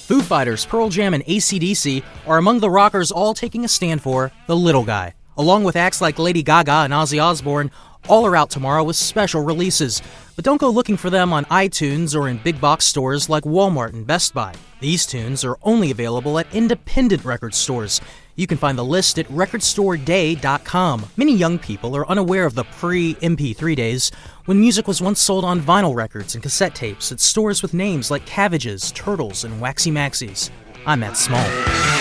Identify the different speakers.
Speaker 1: Foo Fighters, Pearl Jam, and AC/DC are among the rockers all taking a stand for the little guy. Along with acts like Lady Gaga and Ozzy Osbourne, all are out tomorrow with special releases. But don't go looking for them on iTunes or in big box stores like Walmart and Best Buy. These tunes are only available at independent record stores. You can find the list at recordstoreday.com. Many young people are unaware of the pre-MP3 days, when music was once sold on vinyl records and cassette tapes at stores with names like Cabbages, Turtles, and Waxy Maxis. I'm Matt Small.